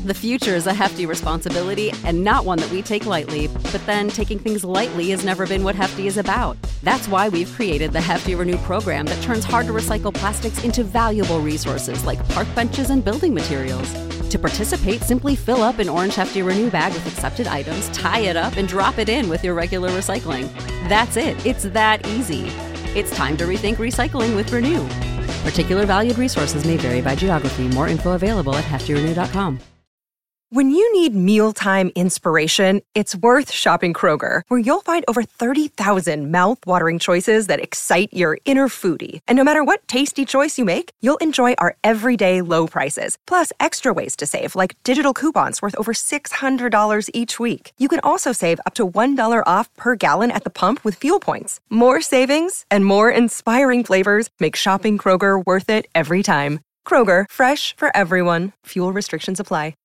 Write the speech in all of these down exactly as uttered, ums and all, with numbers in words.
The future is a hefty responsibility and not one that we take lightly, but then taking things lightly has never been what Hefty is about. That's why we've created the Hefty Renew program that turns hard-to-recycle plastics into valuable resources like park benches and building materials. To participate, simply fill up an orange Hefty Renew bag with accepted items, tie it up, and drop it in with your regular recycling. That's it. It's that easy. It's time to rethink recycling with Renew. Particular valued resources may vary by geography. More info available at hefty renew dot com. When you need mealtime inspiration, it's worth shopping Kroger, where you'll find over thirty thousand mouth-watering choices that excite your inner foodie. And no matter what tasty choice you make, you'll enjoy our everyday low prices, plus extra ways to save, like digital coupons worth over six hundred dollars each week. You can also save up to one dollar off per gallon at the pump with fuel points. More savings and more inspiring flavors make shopping Kroger worth it every time. Kroger, fresh for everyone. Fuel restrictions apply.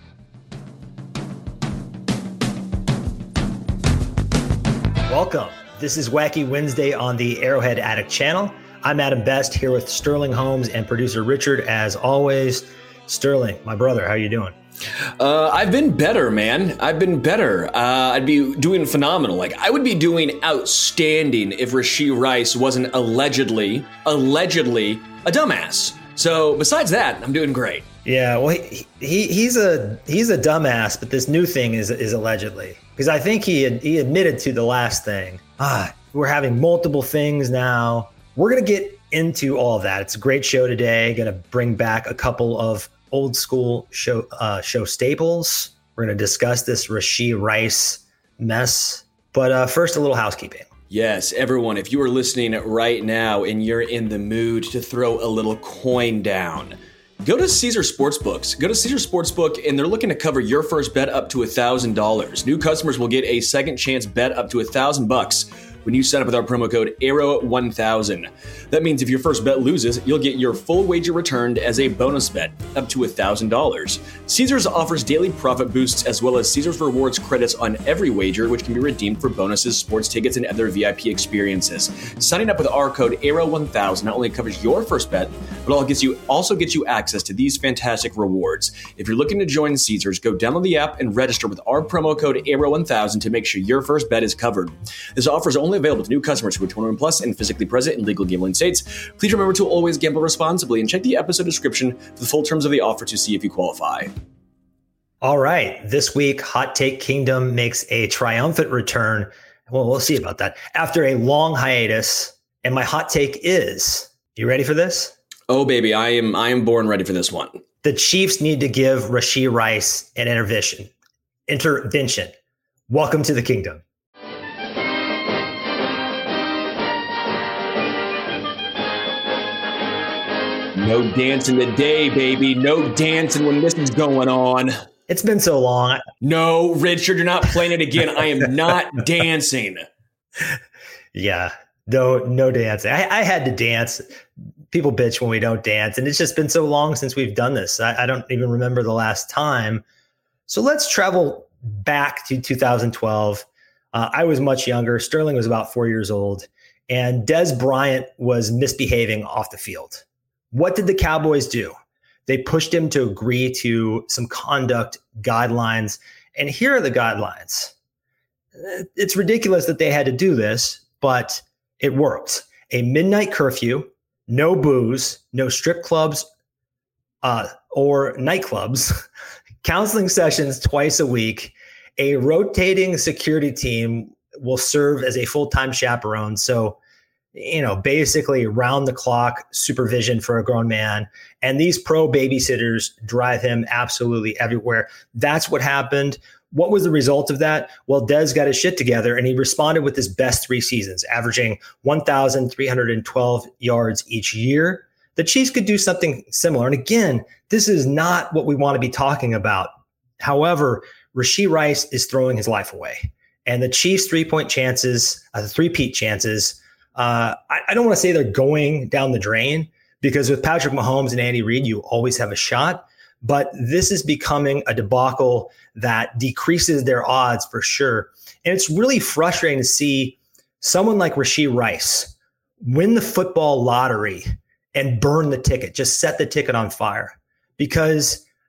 Welcome. This is Wacky Wednesday on the Arrowhead Addict channel. I'm Adam Best here with Sterling Holmes and producer Richard, as always. Sterling, my brother, how you doing? Uh, I've been better, man. I've been better. Uh, I'd be doing phenomenal. Like, I would be doing outstanding if Rashee Rice wasn't allegedly, allegedly a dumbass. So besides that, I'm doing great. Yeah, well, he, he he's a he's a dumbass, but this new thing is is allegedly. Because I think he had, he admitted to the last thing. Ah, we're having multiple things now. We're going to get into all of that. It's a great show today. Going to bring back a couple of old school show uh, show staples. We're going to discuss this Rashee Rice mess. But uh, first, a little housekeeping. Yes, everyone, if you are listening right now and you're in the mood to throw a little coin down, go to Caesar Sportsbooks. Go to Caesar Sportsbook, and they're looking to cover your first bet up to one thousand dollars. New customers will get a second chance bet up to one thousand bucks when you sign up with our promo code Arrow one thousand. That means if your first bet loses, you'll get your full wager returned as a bonus bet up to one thousand dollars. Caesars offers daily profit boosts as well as Caesars Rewards credits on every wager, which can be redeemed for bonuses, sports tickets, and other V I P experiences. Signing up with our code Arrow one thousand not only covers your first bet, but also gets you also gets you access to these fantastic rewards. If you're looking to join Caesars, go download the app and register with our promo code Arrow one thousand to make sure your first bet is covered. This offer is only available to new customers who are twenty-one plus and physically present in legal gambling states. Please remember to always gamble responsibly and check the episode description for the full terms of the offer to see if you qualify. All right. This week, Hot Take Kingdom makes a triumphant return. Well, we'll see about that. After a long hiatus, and my hot take is, you ready for this? Oh, baby, I am I am born ready for this one. The Chiefs need to give Rashee Rice an intervention. Intervention. Welcome to the kingdom. No dancing today, baby. No dancing when this is going on. It's been so long. No, Richard, you're not playing it again. I am not dancing. Yeah, no, no dancing. I, I had to dance. People bitch when we don't dance, and it's just been so long since we've done this. I, I don't even remember the last time. So let's travel back to two thousand twelve. Uh, I was much younger. Sterling was about four years old, and Dez Bryant was misbehaving off the field. What did the Cowboys do? They pushed him to agree to some conduct guidelines. And here are the guidelines. It's ridiculous that they had to do this, but it worked. A midnight curfew, no booze, no strip clubs uh, or nightclubs, counseling sessions twice a week. A rotating security team will serve as a full-time chaperone. So, you know, basically round the clock supervision for a grown man. And these pro babysitters drive him absolutely everywhere. That's what happened. What was the result of that? Well, Dez got his shit together and he responded with his best three seasons, averaging one thousand three hundred twelve yards each year. The Chiefs could do something similar. And again, this is not what we want to be talking about. However, Rashee Rice is throwing his life away. And the Chiefs' three-point chances, uh, the three-peat chances, Uh, I, I don't want to say they're going down the drain, because with Patrick Mahomes and Andy Reid, you always have a shot. But this is becoming a debacle that decreases their odds for sure. And it's really frustrating to see someone like Rashee Rice win the football lottery and burn the ticket, just set the ticket on fire. Because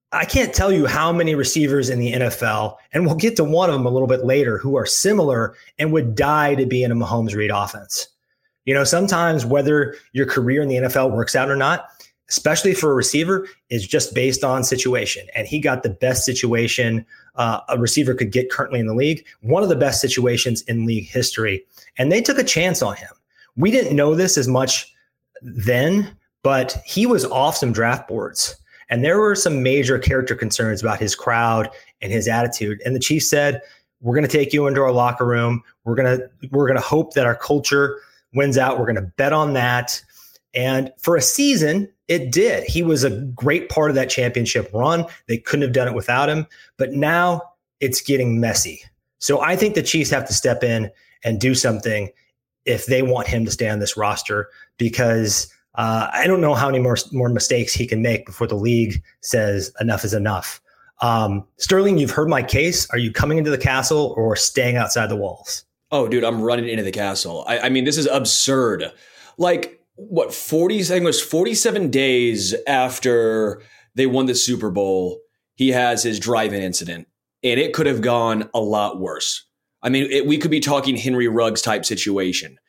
I can't tell you how many receivers in the N F L, and we'll get to one of them a little bit later, who are similar and would die to be in a Mahomes Reid offense. You know, sometimes whether your career in the N F L works out or not, especially for a receiver, is just based on situation. And he got the best situation uh, a receiver could get currently in the league, one of the best situations in league history. And they took a chance on him. We didn't know this as much then, but he was off some draft boards. And there were some major character concerns about his crowd and his attitude. And the Chiefs said, we're going to take you into our locker room. We're going to we're going to hope that our culture wins out. We're going to bet on that. And for a season, it did. He was a great part of that championship run. They couldn't have done it without him. But now it's getting messy. So I think the Chiefs have to step in and do something if they want him to stay on this roster, because Uh, I don't know how many more more mistakes he can make before the league says enough is enough. Um, Sterling, you've heard my case. Are you coming into the castle or staying outside the walls? Oh, dude, I'm running into the castle. I, I mean, this is absurd. Like, what, forty, I think it was forty-seven days after they won the Super Bowl, he has his drive-in incident, and it could have gone a lot worse. I mean, it, we could be talking Henry Ruggs type situation.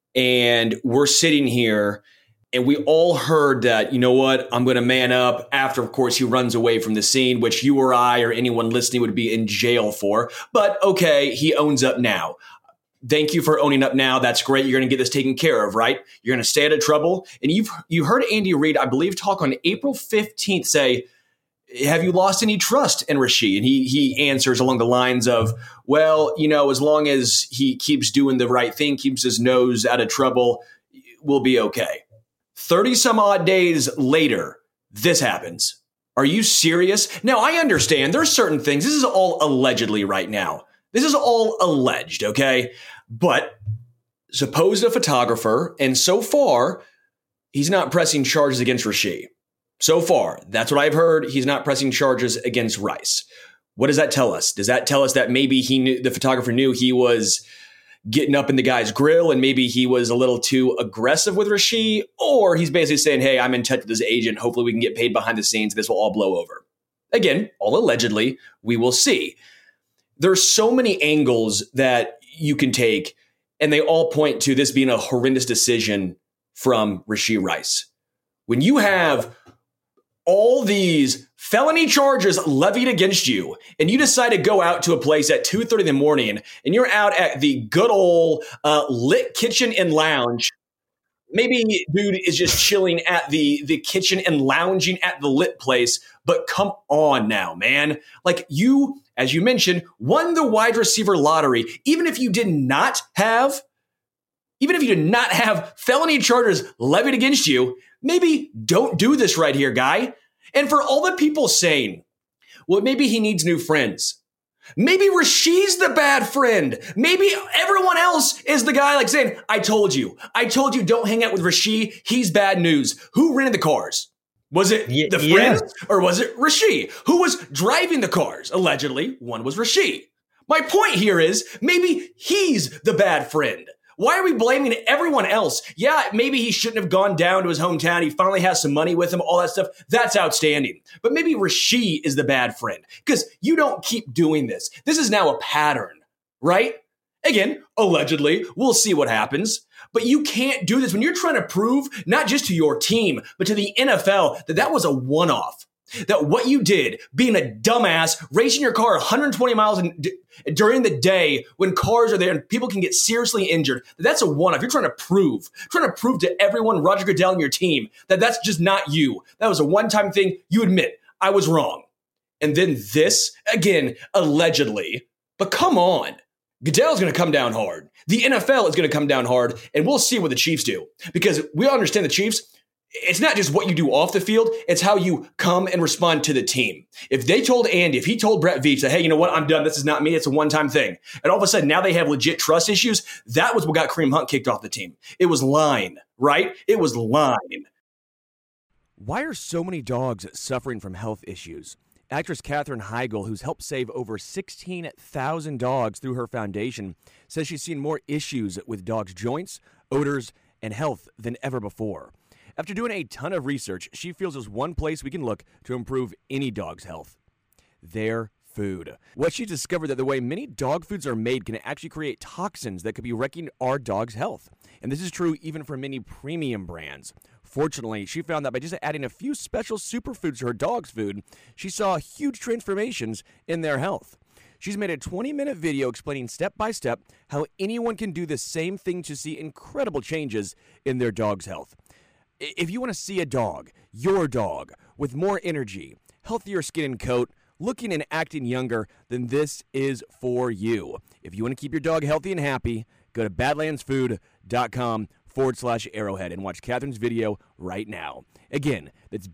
And we're sitting here, and we all heard that, you know what, I'm going to man up after, of course, he runs away from the scene, which you or I or anyone listening would be in jail for. But okay, he owns up now. Thank you for owning up now. That's great. You're going to get this taken care of, right? You're going to stay out of trouble. And you've you heard Andy Reid, I believe, talk on April fifteenth, say, have you lost any trust in Rasheed? And he he answers along the lines of, well, you know, as long as he keeps doing the right thing, keeps his nose out of trouble, we'll be okay. thirty some odd days later, this happens. Are you serious? Now, I understand there's certain things. This is all allegedly right now. This is all alleged, okay? But suppose a photographer, and so far, he's not pressing charges against Rasheed. So far, that's what I've heard. He's not pressing charges against Rice. What does that tell us? Does that tell us that maybe he knew, the photographer knew he was getting up in the guy's grill and maybe he was a little too aggressive with Rasheed? Or he's basically saying, hey, I'm in touch with his agent. Hopefully we can get paid behind the scenes. This will all blow over. Again, all allegedly, we will see. There's so many angles that you can take, and they all point to this being a horrendous decision from Rasheed Rice. When you have all these felony charges levied against you, and you decide to go out to a place at two thirty in the morning, and you're out at the good old uh, lit kitchen and lounge. Maybe dude is just chilling at the, the kitchen and lounging at the lit place, but come on now, man. Like, you, as you mentioned, won the wide receiver lottery. Even if you did not have, even if you did not have felony charges levied against you, maybe don't do this right here, guy. And for all the people saying, well, maybe he needs new friends. Maybe Rasheed's the bad friend. Maybe everyone else is the guy like saying, I told you. I told you don't hang out with Rasheed. He's bad news. Who rented the cars? Was it y- the friends yeah. or was it Rasheed? Who was driving the cars? Allegedly, one was Rasheed. My point here is maybe he's the bad friend. Why are we blaming everyone else? Yeah, maybe he shouldn't have gone down to his hometown. He finally has some money with him, all that stuff. That's outstanding. But maybe Rasheed is the bad friend because you don't keep doing this. This is now a pattern, right? Again, allegedly, we'll see what happens. But you can't do this when you're trying to prove not just to your team, but to the N F L that that was a one-off. That what you did, being a dumbass, racing your car one hundred twenty miles in, d- during the day when cars are there and people can get seriously injured, that's a one-off. You're trying to prove, trying to prove to everyone, Roger Goodell and your team, that that's just not you. That was a one-time thing. You admit, I was wrong. And then this, again, allegedly, but come on. Goodell's going to come down hard. The N F L is going to come down hard, and we'll see what the Chiefs do. Because we all understand the Chiefs, it's not just what you do off the field, it's how you come and respond to the team. If they told Andy, if he told Brett Veach that, hey, you know what, I'm done, this is not me, it's a one-time thing, and all of a sudden now they have legit trust issues, that was what got Kareem Hunt kicked off the team. It was lying, right? It was lying. Why are so many dogs suffering from health issues? Actress Katherine Heigl, who's helped save over sixteen thousand dogs through her foundation, says she's seen more issues with dogs' joints, odors, and health than ever before. After doing a ton of research, she feels there's one place we can look to improve any dog's health: their food. What she discovered that the way many dog foods are made can actually create toxins that could be wrecking our dog's health. And this is true even for many premium brands. Fortunately, she found that by just adding a few special superfoods to her dog's food, she saw huge transformations in their health. She's made a twenty-minute video explaining step by step how anyone can do the same thing to see incredible changes in their dog's health. If you want to see a dog, your dog, with more energy, healthier skin and coat, looking and acting younger, then this is for you. If you want to keep your dog healthy and happy, go to badlandsfood.com forward slash arrowhead and watch Catherine's video right now. Again, that's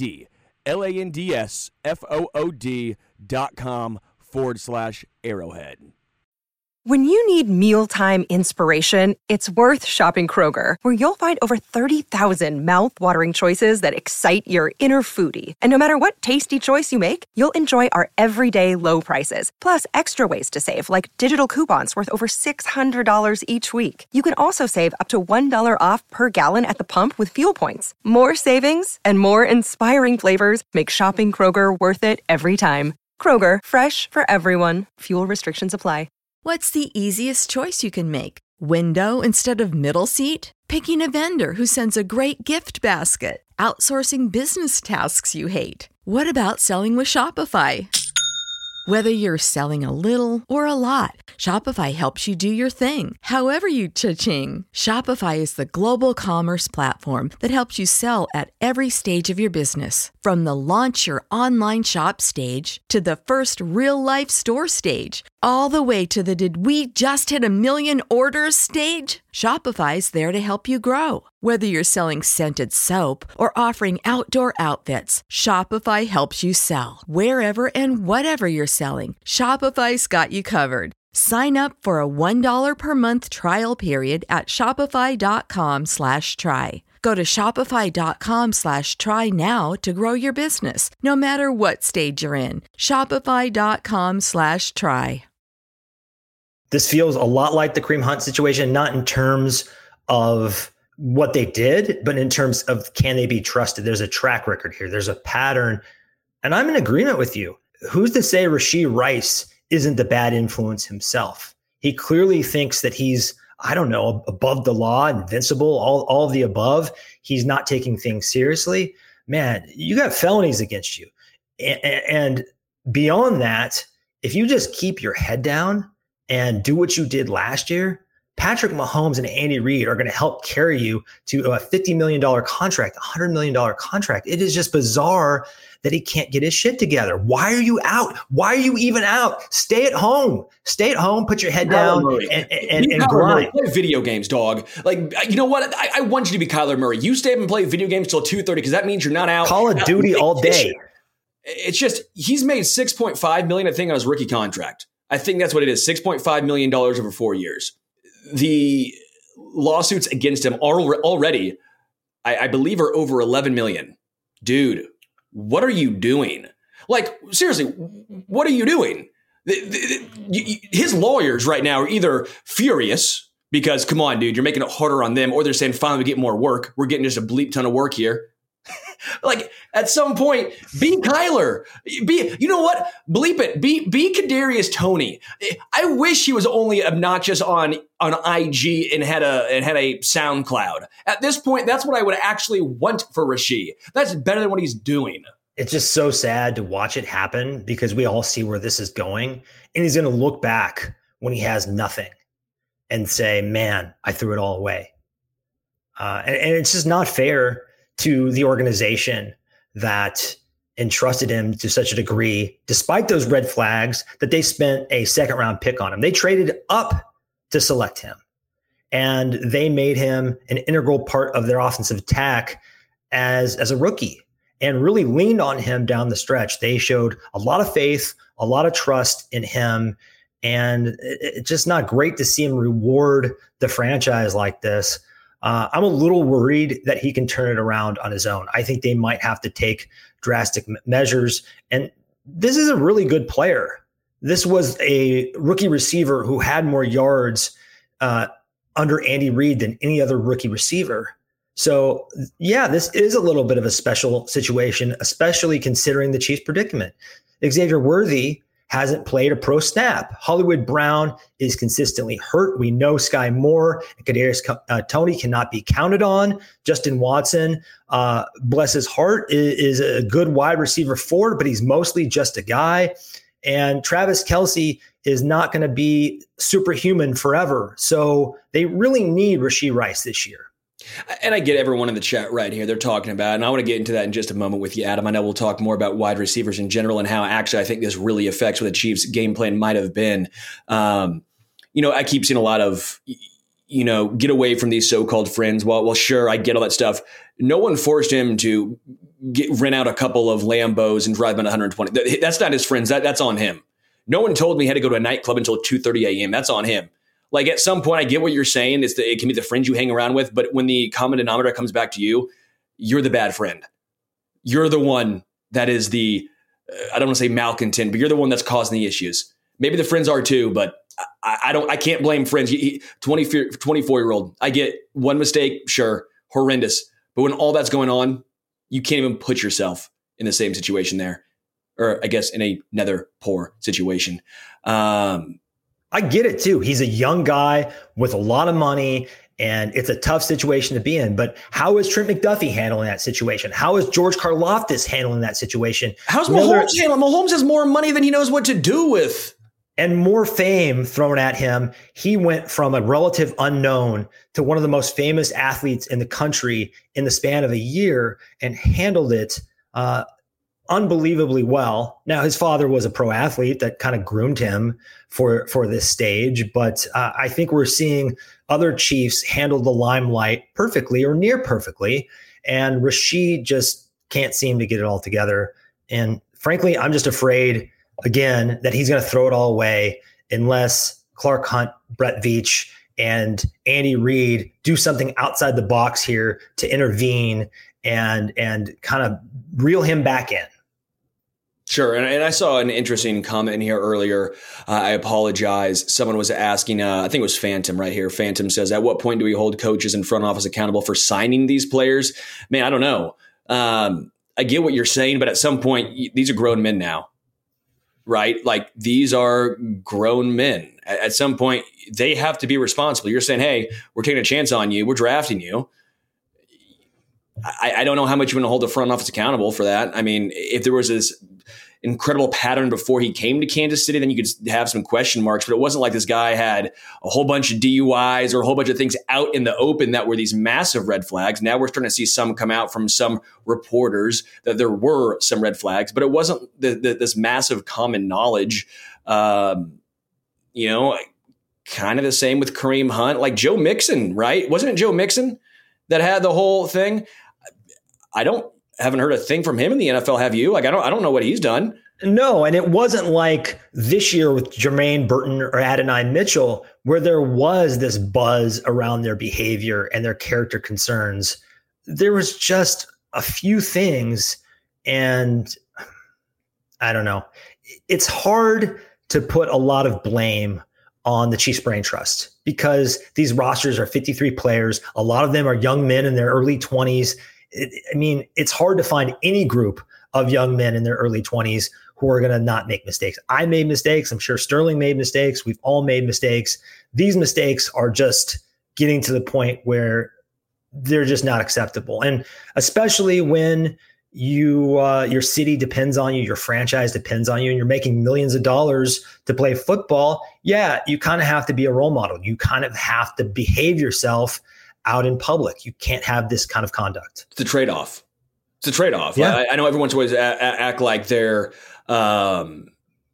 B-A-D-L-A-N-D-S-F-O-O-D dot com forward slash arrowhead. When you need mealtime inspiration, it's worth shopping Kroger, where you'll find over thirty thousand mouth-watering choices that excite your inner foodie. And no matter what tasty choice you make, you'll enjoy our everyday low prices, plus extra ways to save, like digital coupons worth over six hundred dollars each week. You can also save up to one dollar off per gallon at the pump with fuel points. More savings and more inspiring flavors make shopping Kroger worth it every time. Kroger, fresh for everyone. Fuel restrictions apply. What's the easiest choice you can make? Window instead of middle seat? Picking a vendor who sends a great gift basket? Outsourcing business tasks you hate? What about selling with Shopify? Whether you're selling a little or a lot, Shopify helps you do your thing, however you cha-ching. Shopify is the global commerce platform that helps you sell at every stage of your business. From the launch your online shop stage to the first real-life store stage, all the way to the did we just hit a million orders stage. Shopify's there to help you grow. Whether you're selling scented soap or offering outdoor outfits, Shopify helps you sell. Wherever and whatever you're selling, Shopify's got you covered. Sign up for a one dollar per month trial period at shopify.com slash try. Go to shopify.com slash try now to grow your business, no matter what stage you're in. Shopify.com slash try. This feels a lot like the Kareem Hunt situation, not in terms of what they did, but in terms of can they be trusted? There's a track record here. There's a pattern. And I'm in agreement with you. Who's to say Rashee Rice isn't the bad influence himself? He clearly thinks that he's, I don't know, above the law, invincible, all, all of the above. He's not taking things seriously. Man, you got felonies against you. And, and beyond that, if you just keep your head down and do what you did last year, Patrick Mahomes and Andy Reid are going to help carry you to a fifty million dollars contract, a one hundred million dollars contract. It is just bizarre that he can't get his shit together. Why are you out? Why are you even out? Stay at home. Stay at home, put your head down and, and, and grind. Play video games, dog. Like, you know what? I, I want you to be Kyler Murray. You stay up and play video games till two thirty because that means you're not out. Call of Duty all day. It's just, he's made six point five million dollars, I think, on his rookie contract. I think that's what it is, six point five million dollars over four years. The lawsuits against him are already, I, I believe, are over eleven million. Dude, what are you doing? Like, seriously, what are you doing? The, the, the, his lawyers right now are either furious because, come on, dude, you're making it harder on them, or they're saying, finally, we get more work. We're getting just a bleep ton of work here. Like, at some point, be Kyler. Be, you know what? Bleep it. Be be Kadarius Toney. I wish he was only obnoxious on on I G and had a and had a SoundCloud. At this point, that's what I would actually want for Rashee. That's better than what he's doing. It's just so sad to watch it happen because we all see where this is going, and he's going to look back when he has nothing and say, "Man, I threw it all away." Uh, and, and it's just not fair to the organization that entrusted him to such a degree, despite those red flags, that they spent a second round pick on him. They traded up to select him, and they made him an integral part of their offensive attack as, as a rookie and really leaned on him down the stretch. They showed a lot of faith, a lot of trust in him, and it's just not great to see him reward the franchise like this. Uh, I'm a little worried that he can turn it around on his own. I think they might have to take drastic m- measures. And this is a really good player. This was a rookie receiver who had more yards uh, under Andy Reid than any other rookie receiver. So, yeah, this is a little bit of a special situation, especially considering the Chiefs' predicament. Xavier Worthy hasn't played a pro snap. Hollywood Brown is consistently hurt. We know Sky Moore and Kadarius uh, Toney cannot be counted on. Justin Watson, uh, bless his heart, is, is a good wide receiver forward, but he's mostly just a guy. And Travis Kelce is not going to be superhuman forever. So they really need Rashee Rice this year. And I get everyone in the chat right here. They're talking about, and I want to get into that in just a moment with you, Adam. I know we'll talk more about wide receivers in general and how actually I think this really affects what the Chiefs' game plan might have been. Um, you know, I keep seeing a lot of, you know, get away from these so-called friends. Well, well, sure, I get all that stuff. No one forced him to get, rent out a couple of Lambos and drive them at one hundred twenty. That's not his friends. That, that's on him. No one told me he had to go to a nightclub until two thirty a.m. That's on him. Like at some point, I get what you're saying. It's the, it can be the friends you hang around with. But when the common denominator comes back to you, you're the bad friend. You're the one that is the, uh, I don't want to say malcontent, but you're the one that's causing the issues. Maybe the friends are too, but I, I don't, I can't blame friends. twenty, twenty-four year old, I get one mistake, sure, horrendous. But when all that's going on, you can't even put yourself in the same situation there. Or I guess in a another poor situation. Um, I get it too. He's a young guy with a lot of money, and it's a tough situation to be in. But how is Trent McDuffie handling that situation? How is George Karlaftis handling that situation? How's Mahomes handling? Mahomes has more money than he knows what to do with. And more fame thrown at him. He went from a relative unknown to one of the most famous athletes in the country in the span of a year and handled it uh, unbelievably well. Now, his father was a pro athlete that kind of groomed him for, for this stage. But uh, I think we're seeing other Chiefs handle the limelight perfectly or near perfectly. And Rashee just can't seem to get it all together. And frankly, I'm just afraid, again, that he's going to throw it all away unless Clark Hunt, Brett Veach, and Andy Reid do something outside the box here to intervene and and kind of reel him back in. Sure. And, and I saw an interesting comment in here earlier. Uh, I apologize. Someone was asking, uh, I think it was Phantom right here. Phantom says, at what point do we hold coaches and front office accountable for signing these players? Man, I don't know. Um, I get what you're saying, but at some point, these are grown men now, right? Like these are grown men. At, at some point, they have to be responsible. You're saying, hey, we're taking a chance on you. We're drafting you. I, I don't know how much you want to hold the front office accountable for that. I mean, if there was this incredible pattern before he came to Kansas City, then you could have some question marks. But it wasn't like this guy had a whole bunch of D U Is or a whole bunch of things out in the open that were these massive red flags. Now we're starting to see some come out from some reporters that there were some red flags, but it wasn't the, the, this massive common knowledge. Um, you know, kind of the same with Kareem Hunt, like Joe Mixon, right? Wasn't it Joe Mixon that had the whole thing? I don't haven't heard a thing from him in the N F L. Have you? Like, I don't I don't know what he's done. No, and it wasn't like this year with Jermaine Burton or Adonai Mitchell, where there was this buzz around their behavior and their character concerns. There was just a few things, and I don't know. It's hard to put a lot of blame on the Chiefs Brain Trust because these rosters are fifty-three players. A lot of them are young men in their early twenties. It, I mean, it's hard to find any group of young men in their early twenties who are going to not make mistakes. I made mistakes. I'm sure Sterling made mistakes. We've all made mistakes. These mistakes are just getting to the point where they're just not acceptable. And especially when you, uh, your city depends on you, your franchise depends on you, and you're making millions of dollars to play football. Yeah, you kind of have to be a role model. You kind of have to behave yourself out in public. You can't have this kind of conduct. It's a trade-off. It's a trade-off. Yeah. I, I know everyone's always a, a, act like they're, um,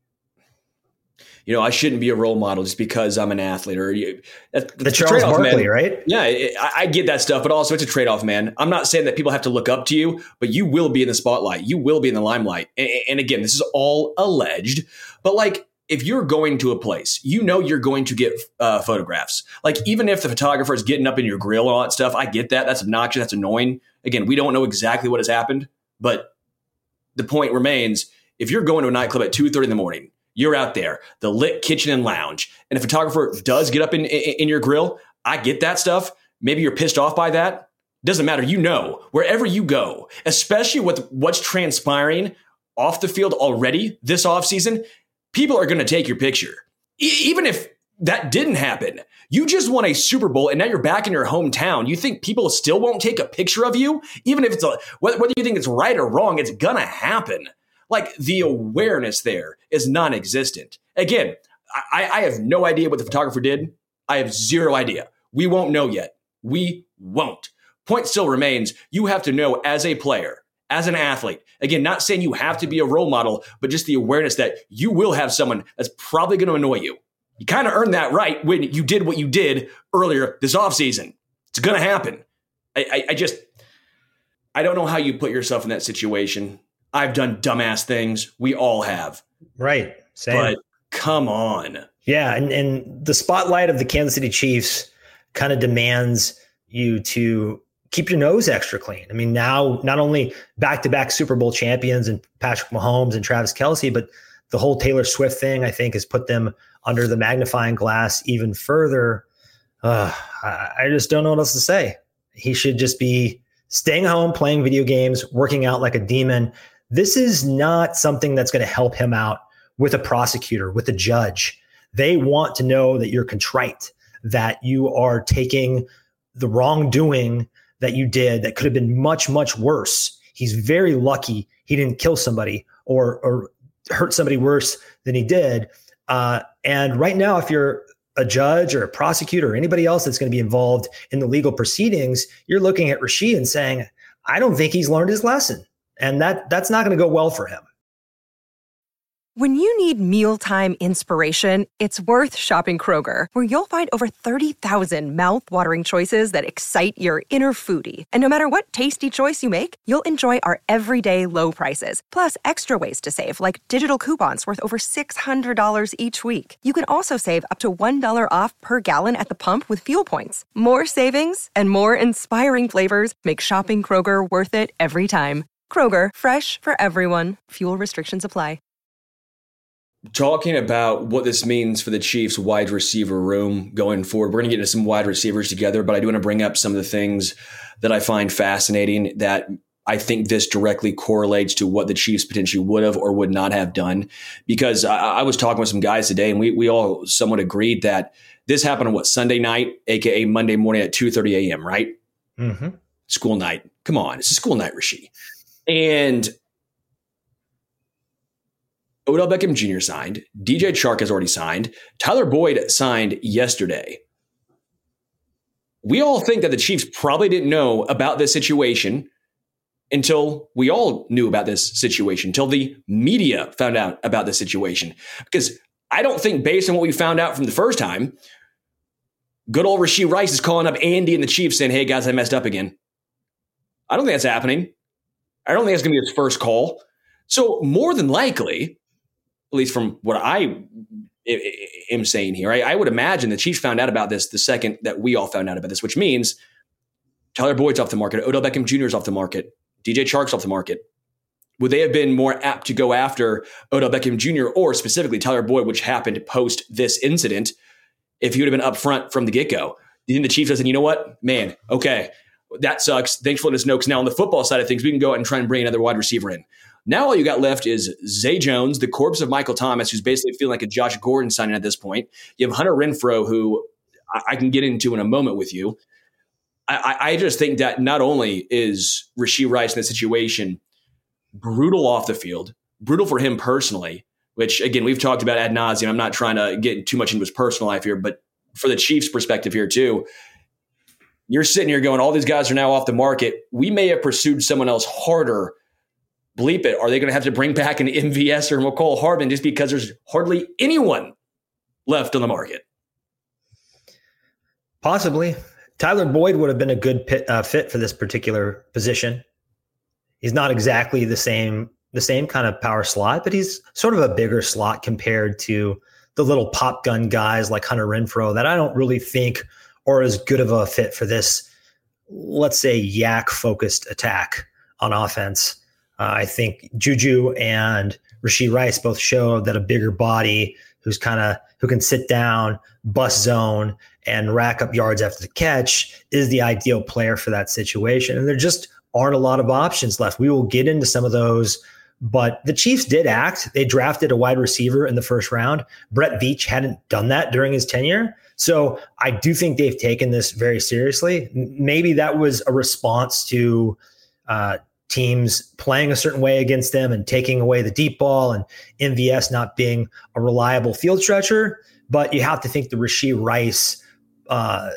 you know, I shouldn't be a role model just because I'm an athlete. Or you, that's, the Charles Barkley, man. Right? Yeah, it, I, I get that stuff, but also it's a trade-off, man. I'm not saying that people have to look up to you, but you will be in the spotlight. You will be in the limelight. And, and again, this is all alleged, but like, if you're going to a place, you know you're going to get uh, photographs. Like even if the photographer is getting up in your grill and all that stuff, I get that. That's obnoxious. That's annoying. Again, we don't know exactly what has happened, but the point remains, if you're going to a nightclub at two thirty in the morning, you're out there, the lit kitchen and lounge, and a photographer does get up in, in, in your grill, I get that stuff. Maybe you're pissed off by that. Doesn't matter. You know, wherever you go, especially with what's transpiring off the field already this offseason, people are going to take your picture. E- even if that didn't happen, you just won a Super Bowl and now you're back in your hometown. You think people still won't take a picture of you? Even if it's a, whether you think it's right or wrong, it's going to happen. Like, the awareness there is non-existent. Again, I, I have no idea what the photographer did. I have zero idea. We won't know yet. We won't. Point still remains, you have to know as a player, as an athlete, again, not saying you have to be a role model, but just the awareness that you will have someone that's probably going to annoy you. You kind of earned that right when you did what you did earlier this offseason. It's going to happen. I, I, I just, I don't know how you put yourself in that situation. I've done dumbass things. We all have. Right. Same. But come on. Yeah. And, and the spotlight of the Kansas City Chiefs kind of demands you to keep your nose extra clean. I mean, now not only back-to-back Super Bowl champions and Patrick Mahomes and Travis Kelce, but the whole Taylor Swift thing, I think, has put them under the magnifying glass even further. Uh, I, I just don't know what else to say. He should just be staying home, playing video games, working out like a demon. This is not something that's going to help him out with a prosecutor, with a judge. They want to know that you're contrite, that you are taking the wrongdoing that you did that could have been much, much worse. He's very lucky he didn't kill somebody or, or hurt somebody worse than he did. Uh, and right now, if you're a judge or a prosecutor or anybody else that's going to be involved in the legal proceedings, you're looking at Rashid and saying, I don't think he's learned his lesson. And that that's not going to go well for him. When you need mealtime inspiration, it's worth shopping Kroger, where you'll find over thirty thousand mouth-watering choices that excite your inner foodie. And no matter what tasty choice you make, you'll enjoy our everyday low prices, plus extra ways to save, like digital coupons worth over six hundred dollars each week. You can also save up to one dollar off per gallon at the pump with fuel points. More savings and more inspiring flavors make shopping Kroger worth it every time. Kroger, fresh for everyone. Fuel restrictions apply. Talking about what this means for the Chiefs wide receiver room going forward, we're going to get into some wide receivers together, but I do want to bring up some of the things that I find fascinating that I think this directly correlates to what the Chiefs potentially would have or would not have done. Because I, I was talking with some guys today, and we we all somewhat agreed that this happened on what, Sunday night, aka Monday morning at two thirty a.m., right? Mm-hmm. School night. Come on, it's a school night, Rashid. And Odell Beckham Junior signed. D J Chark has already signed. Tyler Boyd signed yesterday. We all think that the Chiefs probably didn't know about this situation until we all knew about this situation, until the media found out about this situation. Because I don't think, based on what we found out from the first time, good old Rashid Rice is calling up Andy and the Chiefs saying, hey, guys, I messed up again. I don't think that's happening. I don't think that's going to be his first call. So more than likely, at least from what I am saying here, I, I would imagine the Chiefs found out about this the second that we all found out about this, which means Tyler Boyd's off the market, Odell Beckham Junior is off the market, D J Chark's off the market. Would they have been more apt to go after Odell Beckham Junior or specifically Tyler Boyd, which happened post this incident, if he would have been upfront from the get-go? Do you think the Chiefs said, you know what, man, okay, that sucks. Thanks for letting us know, because now on the football side of things, we can go out and try and bring another wide receiver in. Now all you got left is Zay Jones, the corpse of Michael Thomas, who's basically feeling like a Josh Gordon signing at this point. You have Hunter Renfrow, who I, I can get into in a moment with you. I, I just think that not only is Rashid Rice in this situation brutal off the field, brutal for him personally, which, again, we've talked about ad nauseum. I'm not trying to get too much into his personal life here, but for the Chiefs' perspective here too, you're sitting here going, all these guys are now off the market. We may have pursued someone else harder. Bleep it. Are they going to have to bring back an M V S or McCall Hardman just because there's hardly anyone left on the market? Possibly. Tyler Boyd would have been a good pit, uh, fit for this particular position. He's not exactly the same the same kind of power slot, but he's sort of a bigger slot compared to the little pop gun guys like Hunter Renfrow that I don't really think are as good of a fit for this, let's say, yak-focused attack on offense. Uh, I think Juju and Rashid Rice both show that a bigger body who's kind of who can sit down, bust zone, and rack up yards after the catch is the ideal player for that situation. And there just aren't a lot of options left. We will get into some of those, but the Chiefs did act. They drafted a wide receiver in the first round. Brett Veach hadn't done that during his tenure. So I do think they've taken this very seriously. Maybe that was a response to uh, teams playing a certain way against them and taking away the deep ball and M V S not being a reliable field stretcher. But you have to think the Rashee Rice, uh,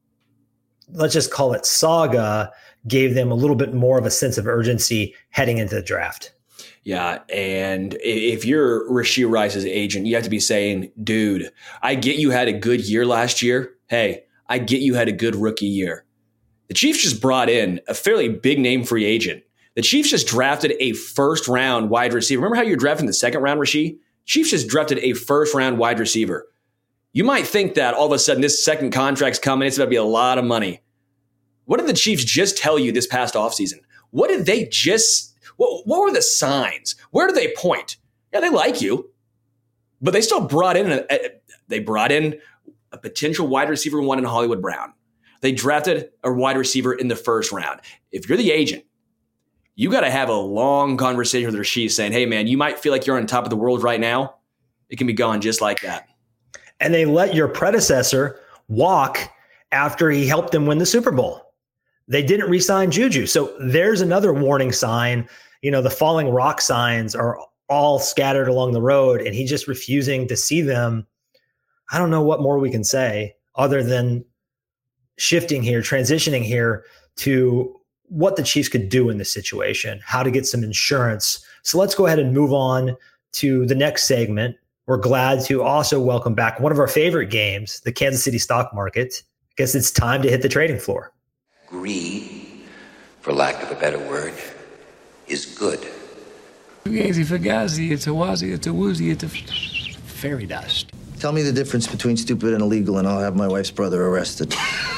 let's just call it saga, gave them a little bit more of a sense of urgency heading into the draft. Yeah, and if you're Rashee Rice's agent, you have to be saying, dude, I get you had a good year last year. Hey, I get you had a good rookie year. The Chiefs just brought in a fairly big name free agent. The Chiefs just drafted a first round wide receiver. Remember how you're drafting the second round, Rashee? Chiefs just drafted a first round wide receiver. You might think that all of a sudden this second contract's coming. It's going to be a lot of money. What did the Chiefs just tell you this past offseason? What did they just, what, what were the signs? Where do they point? Yeah, they like you, but they still brought in, a, a, they brought in a potential wide receiver one in Hollywood Brown. They drafted a wide receiver in the first round. If you're the agent, you got to have a long conversation with Rashee saying, hey, man, you might feel like you're on top of the world right now. It can be gone just like that. And they let your predecessor walk after he helped them win the Super Bowl. They didn't re-sign Juju. So there's another warning sign. You know, the falling rock signs are all scattered along the road, and he's just refusing to see them. I don't know what more we can say other than shifting here, transitioning here to what the Chiefs could do in this situation, how to get some insurance. So let's go ahead and move on to the next segment. We're glad to also welcome back one of our favorite games, the Kansas City stock market. I guess it's time to hit the trading floor. Greed, for lack of a better word, is good. Fugazi, fugazi, it's a wazi, it's a woozy, it's a fairy dust. Tell me the difference between stupid and illegal, and I'll have my wife's brother arrested.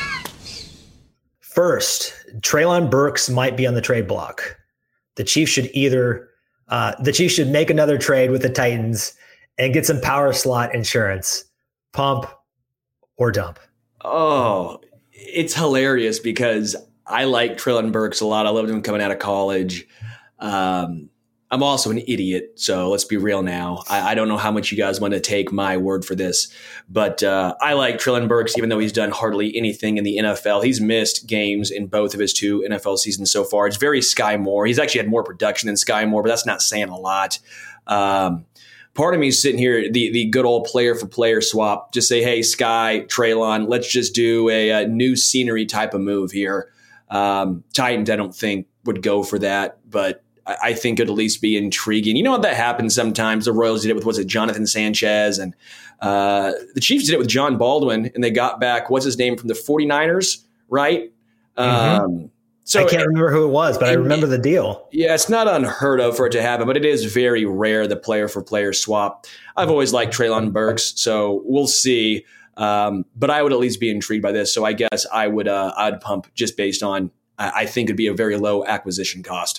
First, Treylon Burks might be on the trade block. The Chiefs should either uh, the Chiefs should make another trade with the Titans and get some power slot insurance, pump or dump. Oh, it's hilarious because I like Treylon Burks a lot. I loved him coming out of college. Um, I'm also an idiot, so let's be real now. I, I don't know how much you guys want to take my word for this, but uh, I like Treylon Burks, even though he's done hardly anything in the N F L. He's missed games in both of his two N F L seasons so far. It's very Sky Moore. He's actually had more production than Sky Moore, but that's not saying a lot. Um, part of me is sitting here, the, the good old player for player swap. Just say, hey, Sky, Treylon, let's just do a, a new scenery type of move here. Um, Titans, I don't think, would go for that, but I think it'd at least be intriguing. You know what that happens sometimes? The Royals did it with, was it Jonathan Sanchez? And uh, the Chiefs did it with John Baldwin, and they got back, what's his name, from the 49ers, right? Mm-hmm. Um, so I can't remember who it was, but and, I remember the deal. Yeah, it's not unheard of for it to happen, but it is very rare, the player-for-player swap. I've always liked Treylon Burks, so we'll see. Um, but I would at least be intrigued by this, so I guess I would uh, I'd pump just based on uh, I think it'd be a very low acquisition cost.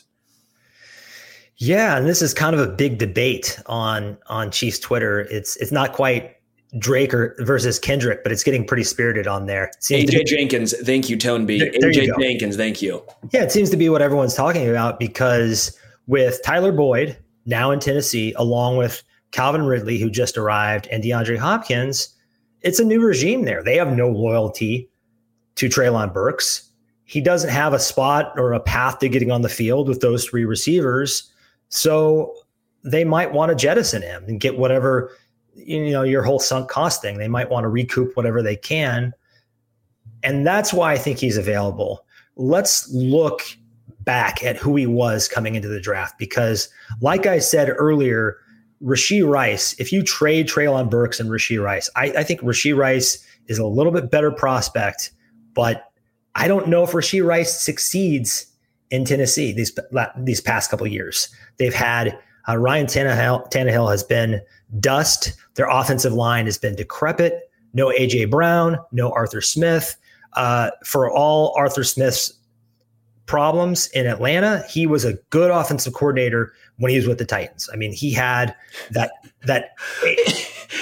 Yeah, and this is kind of a big debate on on Chiefs Twitter. It's it's not quite Drake or versus Kendrick, but it's getting pretty spirited on there. A J Jenkins, thank you, Tone B. A J Jenkins, thank you. Yeah, it seems to be what everyone's talking about because with Tyler Boyd now in Tennessee, along with Calvin Ridley, who just arrived, and DeAndre Hopkins, it's a new regime there. They have no loyalty to Treylon Burks. He doesn't have a spot or a path to getting on the field with those three receivers. So they might want to jettison him and get whatever, you know, your whole sunk cost thing. They might want to recoup whatever they can. And that's why I think he's available. Let's look back at who he was coming into the draft, because like I said earlier, Rashee Rice, if you trade Treylon Burks and Rashee Rice, I, I think Rashee Rice is a little bit better prospect, but I don't know if Rashee Rice succeeds in Tennessee these these past couple of years. They've had uh, Ryan Tannehill, Tannehill has been dust. Their offensive line has been decrepit. No A J Brown, no Arthur Smith. Uh, for all Arthur Smith's problems in Atlanta, he was a good offensive coordinator when he was with the Titans. I mean, he had that that. A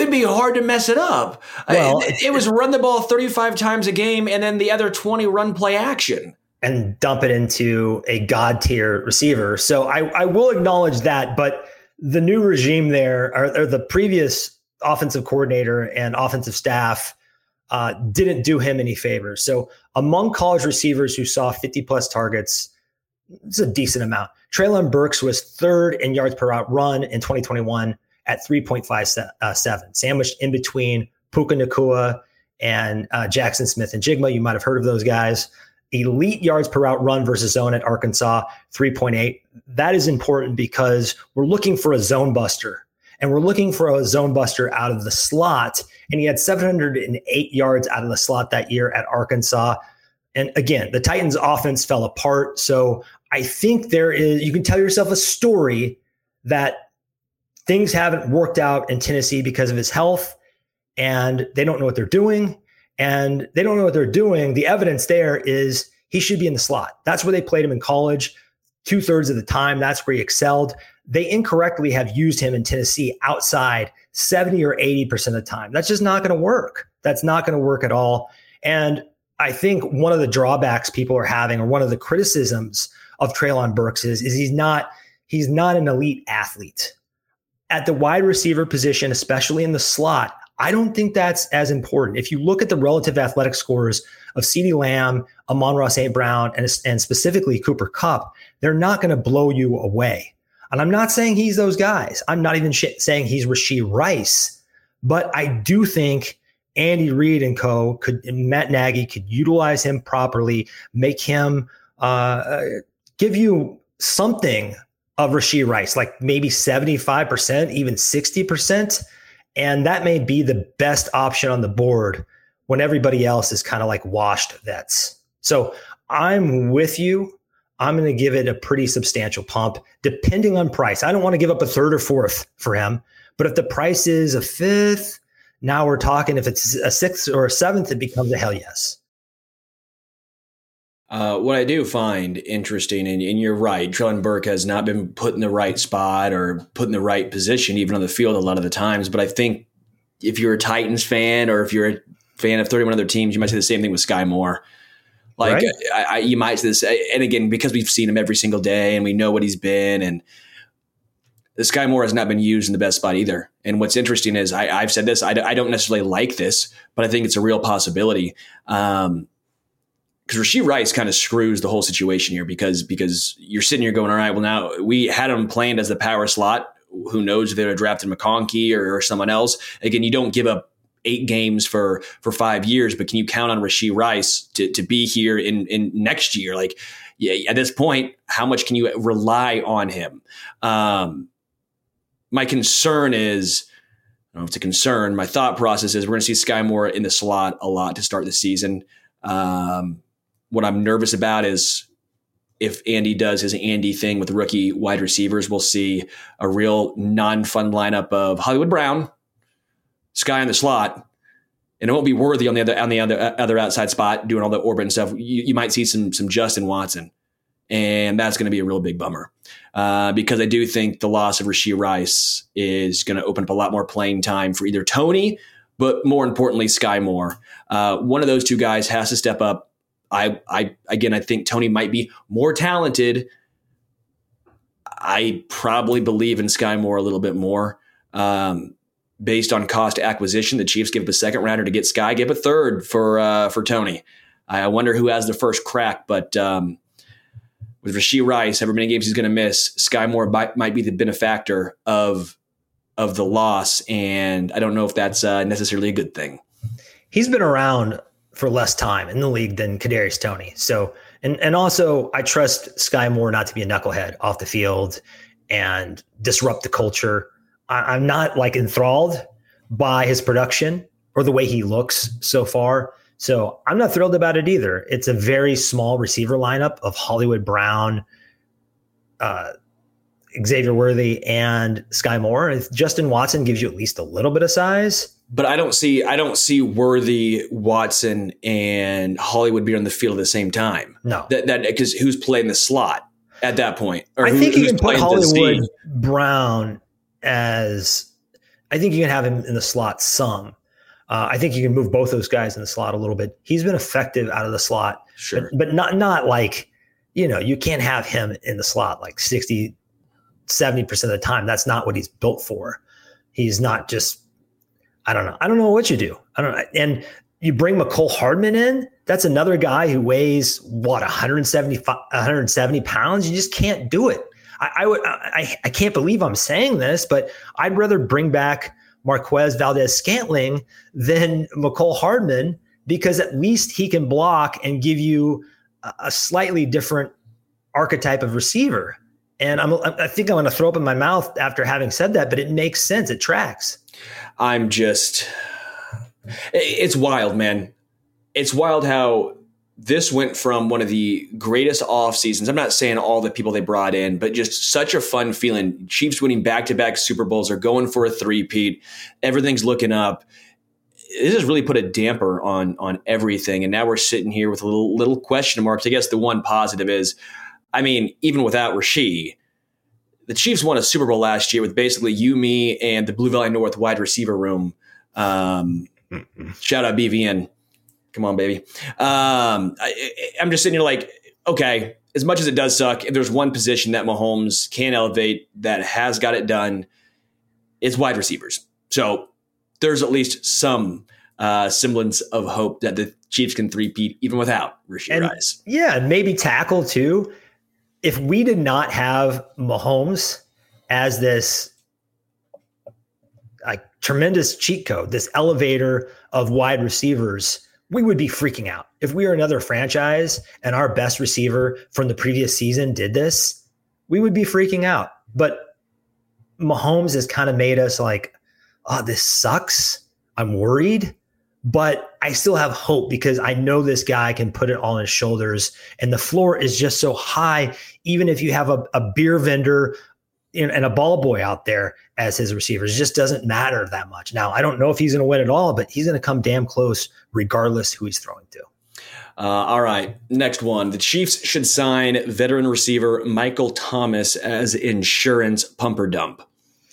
to be hard to mess it up. Well, it, it was run the ball thirty-five times a game and then the other twenty run play action. And dump it into a God tier receiver. So I, I will acknowledge that, but the new regime there, or, or the previous offensive coordinator and offensive staff uh, didn't do him any favors. So among college receivers who saw fifty plus targets, it's a decent amount. Treylon Burks was third in yards per route run in twenty twenty-one at three point five seven, sandwiched in between Puka Nacua and uh, Jackson Smith and Jigma. You might have heard of those guys. Elite yards per route run versus zone at Arkansas, three point eight. That is important because we're looking for a zone buster, and we're looking for a zone buster out of the slot. And he had seven hundred eight yards out of the slot that year at Arkansas. And again, the Titans offense fell apart. So I think there is, you can tell yourself a story that things haven't worked out in Tennessee because of his health, and they don't know what they're doing. And they don't know what they're doing. The evidence there is he should be in the slot. That's where they played him in college. Two thirds of the time, that's where he excelled. They incorrectly have used him in Tennessee outside seventy or eighty percent of the time. That's just not going to work. That's not going to work at all. And I think one of the drawbacks people are having, or one of the criticisms of Treylon Burks is, is he's not, he's not an elite athlete. At the wide receiver position, especially in the slot, I don't think that's as important. If you look at the relative athletic scores of CeeDee Lamb, Amon-Ra Saint Brown, and, and specifically Cooper Kupp, they're not going to blow you away. And I'm not saying he's those guys. I'm not even sh- saying he's Rashee Rice. But I do think Andy Reid and co. could, and Matt Nagy could utilize him properly, make him uh, give you something of Rashee Rice, like maybe seventy-five percent, even sixty percent. And that may be the best option on the board when everybody else is kind of like washed vets. So I'm with you. I'm going to give it a pretty substantial pump, depending on price. I don't want to give up a third or fourth for him. But if the price is a fifth, now we're talking. If it's a sixth or a seventh, it becomes a hell yes. Uh, what I do find interesting, and, and you're right, Treylon Burke has not been put in the right spot or put in the right position, even on the field a lot of the times. But I think if you're a Titans fan, or if you're a fan of thirty-one other teams, you might say the same thing with Sky Moore. Like right? I, I, you might say this, and again, because we've seen him every single day and we know what he's been, and the Sky Moore has not been used in the best spot either. And what's interesting is I, I've said this, I, I don't necessarily like this, but I think it's a real possibility. Um, Because Rashee Rice kind of screws the whole situation here because because you're sitting here going, all right, well, now we had him planned as the power slot. Who knows if they would have drafted McConkey or, or someone else. Again, you don't give up eight games for for five years, but can you count on Rashee Rice to, to be here in, in next year? Like, yeah, at this point, how much can you rely on him? Um, my concern is, I don't know if it's a concern, my thought process is we're going to see Sky Moore in the slot a lot to start the season. Um, What I'm nervous about is if Andy does his Andy thing with the rookie wide receivers, we'll see a real non-fun lineup of Hollywood Brown, Sky in the slot, and it won't be Worthy on the other on the other, other outside spot doing all the orbit and stuff. You, you might see some some Justin Watson, and that's going to be a real big bummer uh, because I do think the loss of Rashee Rice is going to open up a lot more playing time for either Tony, but more importantly, Sky Moore. Uh, one of those two guys has to step up. I, I, again, I think Tony might be more talented. I probably believe in Sky Moore a little bit more. Um, based on cost acquisition, the Chiefs give up a second rounder to get Sky, give a third for, uh, for Tony. I wonder who has the first crack, but, um, with Rashee Rice, however many games he's going to miss, Sky Moore might, might be the benefactor of, of the loss. And I don't know if that's uh, necessarily a good thing. He's been around for less time in the league than Kadarius Toney. So, and and also I trust Sky Moore not to be a knucklehead off the field and disrupt the culture. I, I'm not like enthralled by his production or the way he looks so far. So I'm not thrilled about it either. It's a very small receiver lineup of Hollywood Brown, uh, Xavier Worthy, and Sky Moore. If Justin Watson gives you at least a little bit of size. But I don't see I don't see Worthy, Watson, and Hollywood being on the field at the same time. No, that that because who's playing the slot at that point? Or I who, think you can put Hollywood Brown as I think you can have him in the slot some. Uh, I think you can move both those guys in the slot a little bit. He's been effective out of the slot, sure, but, but not not like, you know, you can't have him in the slot like sixty, seventy percent of the time. That's not what he's built for. He's not just, I don't know. I don't know what you do. I don't know. And you bring McCole Hardman in. That's another guy who weighs what, one hundred seventy, one hundred seventy pounds. You just can't do it. I, I would, I, I can't believe I'm saying this, but I'd rather bring back Marquez Valdes-Scantling than McCole Hardman, because at least he can block and give you a, a slightly different archetype of receiver. And I'm, I think I'm going to throw up in my mouth after having said that, but it makes sense. It tracks. I'm just, it's wild, man. It's wild how this went from one of the greatest off seasons. I'm not saying all the people they brought in, but just such a fun feeling. Chiefs winning back-to-back Super Bowls. Are going for a three-peat. Everything's looking up. This has really put a damper on, on everything. And now we're sitting here with a little, little question marks. I guess the one positive is, I mean, even without Rasheed, the Chiefs won a Super Bowl last year with basically you, me, and the Blue Valley North wide receiver room. Um, shout out B V N. Come on, baby. Um, I, I'm just sitting here like, okay, as much as it does suck, if there's one position that Mahomes can elevate that has got it done, it's wide receivers. So there's at least some uh, semblance of hope that the Chiefs can three-peat even without Rashee Rice. Yeah, and maybe tackle too. If we did not have Mahomes as this like tremendous cheat code, this elevator of wide receivers, we would be freaking out. If we were another franchise and our best receiver from the previous season did this, we would be freaking out. But Mahomes has kind of made us like, oh, this sucks. I'm worried, but I still have hope because I know this guy can put it all on his shoulders. And the floor is just so high, even if you have a, a beer vendor and a ball boy out there as his receivers, it just doesn't matter that much. Now, I don't know if he's going to win it all, but he's going to come damn close regardless who he's throwing to. Uh, all right, next one. The Chiefs should sign veteran receiver Michael Thomas as insurance pumper dump.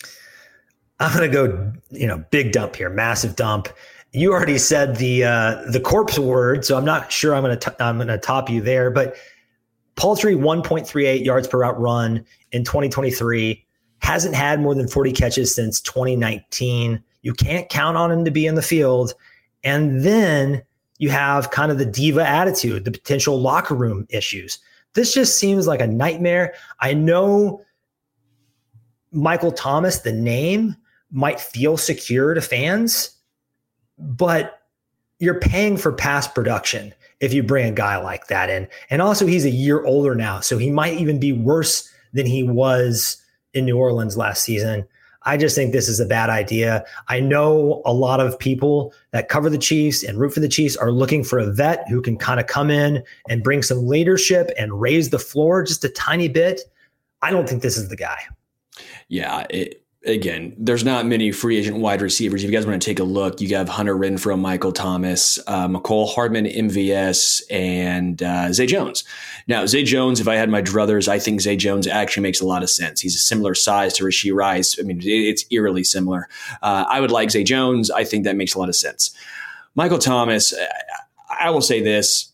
I'm going to go, you know, big dump here, massive dump. You already said the uh, the corpse word, so I'm not sure I'm going to I'm going to top you there, but paltry one point three eight yards per route run in twenty twenty-three, hasn't had more than forty catches since twenty nineteen. You can't count on him to be in the field. And then you have kind of the diva attitude, the potential locker room issues. This just seems like a nightmare. I know Michael Thomas, the name, might feel secure to fans, but you're paying for past production if you bring a guy like that in. And also he's a year older now, so he might even be worse than he was in New Orleans last season. I just think this is a bad idea. I know a lot of people that cover the Chiefs and root for the Chiefs are looking for a vet who can kind of come in and bring some leadership and raise the floor just a tiny bit. I don't think this is the guy. Yeah, it, again, there's not many free agent wide receivers. If you guys want to take a look, you have Hunter Renfrow, Michael Thomas, uh, McCole Hardman, M V S, and uh, Zay Jones. Now, Zay Jones, if I had my druthers, I think Zay Jones actually makes a lot of sense. He's a similar size to Rashee Rice. I mean, it's eerily similar. Uh, I would like Zay Jones. I think that makes a lot of sense. Michael Thomas, I will say this.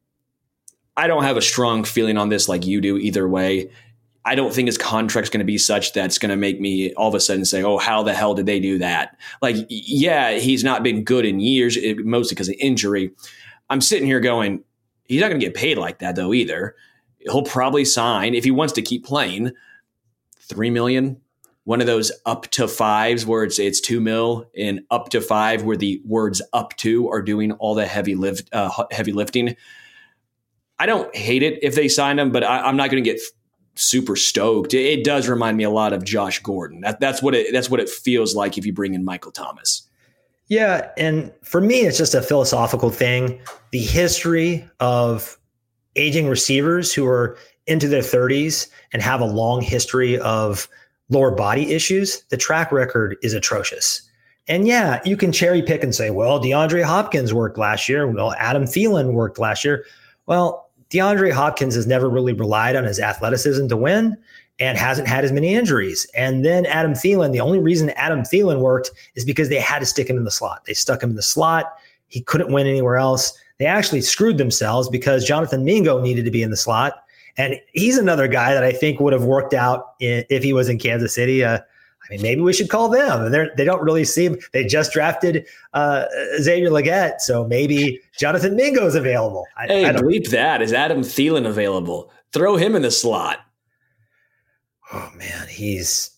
I don't have a strong feeling on this like you do either way. I don't think his contract's going to be such that's going to make me all of a sudden say, oh, how the hell did they do that? Like, yeah, he's not been good in years, mostly because of injury. I'm sitting here going, he's not going to get paid like that, though, either. He'll probably sign, if he wants to keep playing, three million dollars. One of those up to fives where it's it's two mil and up to five where the words up to are doing all the heavy lift, uh, heavy lifting. I don't hate it if they sign him, but I, I'm not going to get super stoked. It does remind me a lot of Josh Gordon. That, that's what it that's what it feels like if you bring in Michael Thomas. Yeah, and for me, it's just a philosophical thing. The history of aging receivers who are into their thirties and have a long history of lower body issues, the track record is atrocious. And yeah, you can cherry pick and say, well, DeAndre Hopkins worked last year. Well, Adam Thielen worked last year. Well, DeAndre Hopkins has never really relied on his athleticism to win. and hasn't had as many injuries. And then Adam Thielen, the only reason Adam Thielen worked is because they had to stick him in the slot. They stuck him in the slot. He couldn't win anywhere else. They actually screwed themselves because Jonathan Mingo needed to be in the slot. And he's another guy that I think would have worked out in, if he was in Kansas City. Uh, I mean, maybe we should call them. They're, they don't really seem – they just drafted uh, Xavier Legette, so maybe Jonathan Mingo is available. I, hey, I don't, bleep that. Is Adam Thielen available? Throw him in the slot. Oh, man, he's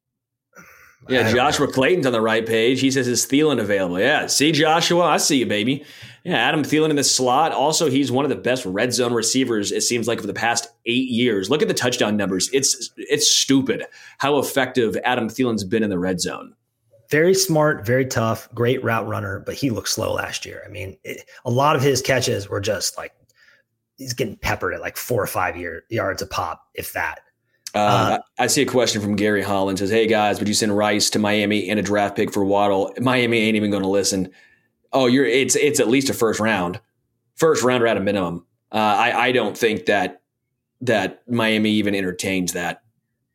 – Yeah, Joshua know. Clayton's on the right page. He says, is Thielen available? Yeah, see, Joshua, I see you, baby. Yeah, Adam Thielen in the slot. Also, he's one of the best red zone receivers, it seems like, for the past eight years. Look at the touchdown numbers. It's it's stupid how effective Adam Thielen's been in the red zone. Very smart, very tough, great route runner, but he looked slow last year. I mean, it, a lot of his catches were just like he's getting peppered at like four or five year, yards a pop, if that. Uh, uh, I see a question from Gary Holland. Says, hey, guys, would you send Rice to Miami and a draft pick for Waddle? Miami ain't even going to listen. Oh, you're it's it's at least a first round, first rounder at a minimum. Uh, I I don't think that that Miami even entertains that.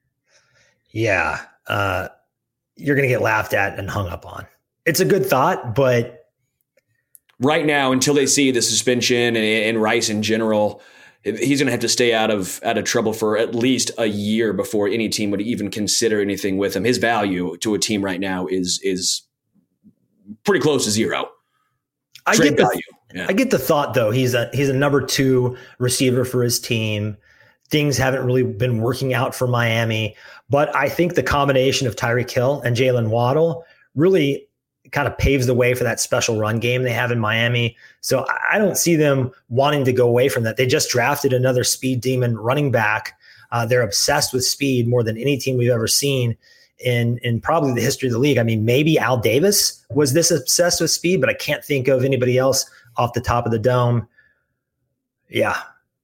Yeah, uh, you're going to get laughed at and hung up on. It's a good thought, but right now, until they see the suspension and, and Rice in general, he's going to have to stay out of out of trouble for at least a year before any team would even consider anything with him. His value to a team right now is is pretty close to zero. I get, the, yeah. I get the thought, though. He's a he's a number two receiver for his team. Things haven't really been working out for Miami. But I think the combination of Tyreek Hill and Jalen Waddle really kind of paves the way for that special run game they have in Miami. So I don't see them wanting to go away from that. They just drafted another speed demon running back. Uh, they're obsessed with speed more than any team we've ever seen in in probably the history of the league. I mean, maybe Al Davis was this obsessed with speed, but I can't think of anybody else off the top of the dome. Yeah.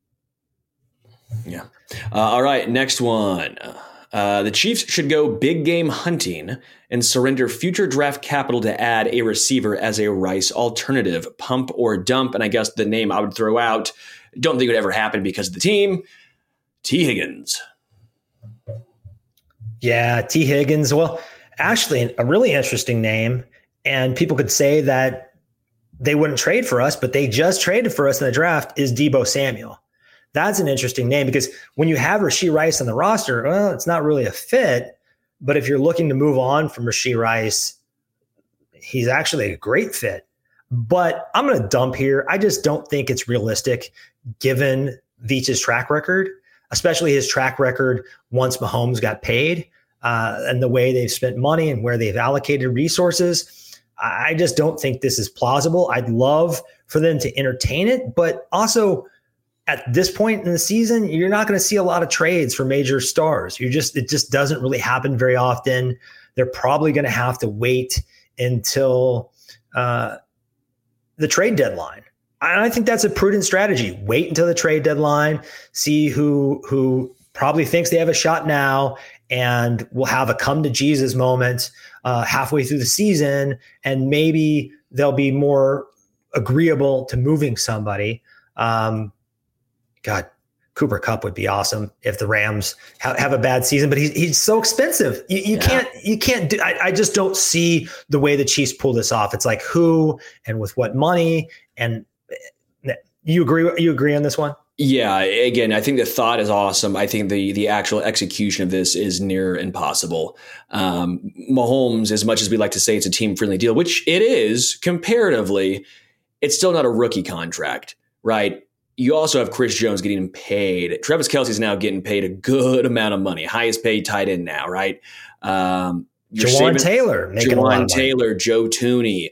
Yeah. Uh, all right. Next one. Uh, the Chiefs should go big game hunting and surrender future draft capital to add a receiver as a Rice alternative. Pump or dump. And I guess the name I would throw out, don't think it would ever happen because of the team. T. Higgins. Yeah, T. Higgins. Well, actually, a really interesting name. And people could say that they wouldn't trade for us, but they just traded for us in the draft, is Deebo Samuel. That's an interesting name because when you have Rashee Rice on the roster, well, it's not really a fit. But if you're looking to move on from Rashee Rice, he's actually a great fit. But I'm going to dump here. I just don't think it's realistic given Veach's track record, especially his track record once Mahomes got paid uh, and the way they've spent money and where they've allocated resources. I just don't think this is plausible. I'd love for them to entertain it, but also at this point in the season, you're not going to see a lot of trades for major stars. You just it just doesn't really happen very often. They're probably going to have to wait until uh, the trade deadline. I think that's a prudent strategy. Wait until the trade deadline, see who who probably thinks they have a shot now, and will have a come to Jesus moment uh, halfway through the season, and maybe they'll be more agreeable to moving somebody. Um, God, Cooper Kupp would be awesome if the Rams ha- have a bad season, but he's he's so expensive. You, you yeah. can't you can't do. I, I just don't see the way the Chiefs pull this off. It's like who and with what money, and you agree. You agree on this one? Yeah. Again, I think the thought is awesome. I think the the actual execution of this is near impossible. Um, Mahomes, as much as we like to say it's a team friendly deal, which it is comparatively, it's still not a rookie contract, right? You also have Chris Jones getting paid. Travis Kelce's now getting paid a good amount of money, highest paid tight end now, right? Um, Jawan Taylor, making Jawan a lot of Taylor, money. Joe Tooney.